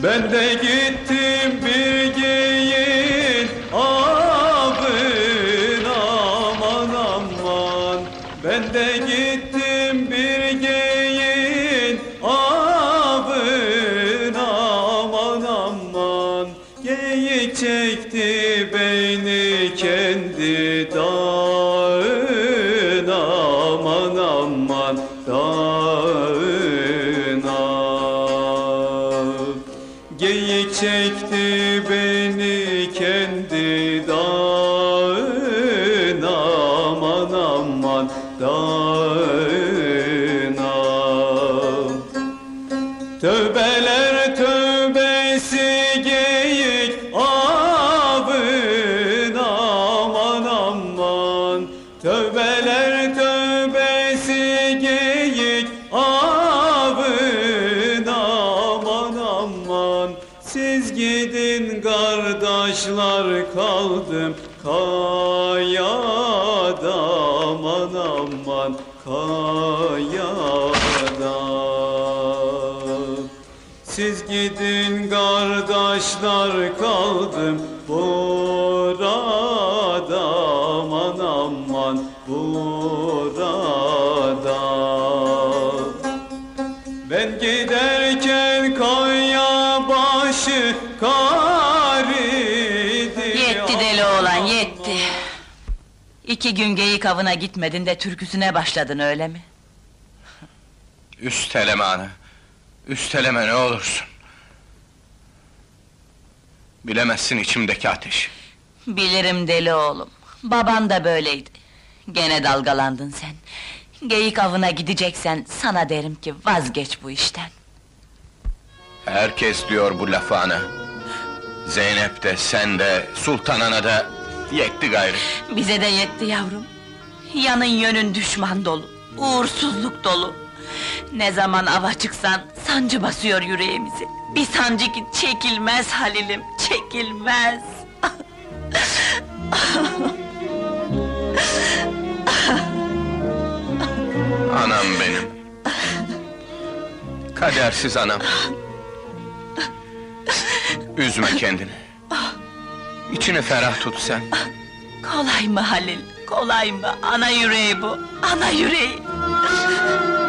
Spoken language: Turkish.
Ben de gittim bir giyin abın aman aman. Ben de gittim bir giyin abın aman aman. Geyik çekti beni kendi dağın aman aman dağına. Geyik çekti beni kendi dağına aman aman dağına. Tövbeler tövbesi geyik abın aman aman. Tövbeler tövbesi geyik abın aman aman. Siz gidin kardeşler kaldım kayada aman aman kayada. Siz gidin kardeşler kaldım burada aman aman burada. Ben giderken kaya başı kar idi. Yetti deli oğlan, yetti! 2 gün geyik avına gitmedin de türküsüne başladın öyle mi? Üsteleme ana! Üsteleme ne olursun! Bilemezsin içimdeki ateşi. Bilirim deli oğlum, baban da böyleydi. Gene dalgalandın sen. Geyik avına gideceksen, sana derim ki vazgeç bu işten. Herkes diyor bu lafı ana. Zeynep de, sen de, Sultan ana da yetti gayrı. Bize de yetti yavrum. Yanın yönün düşman dolu, uğursuzluk dolu. Ne zaman ava çıksan, sancı basıyor yüreğimizi. Bir sancı ki çekilmez Halil'im, çekilmez! Anam benim! Kadersiz anam! Üzme kendini! İçini ferah tut sen! Kolay mı Halil, kolay mı? Ana yüreği bu, ana yüreği!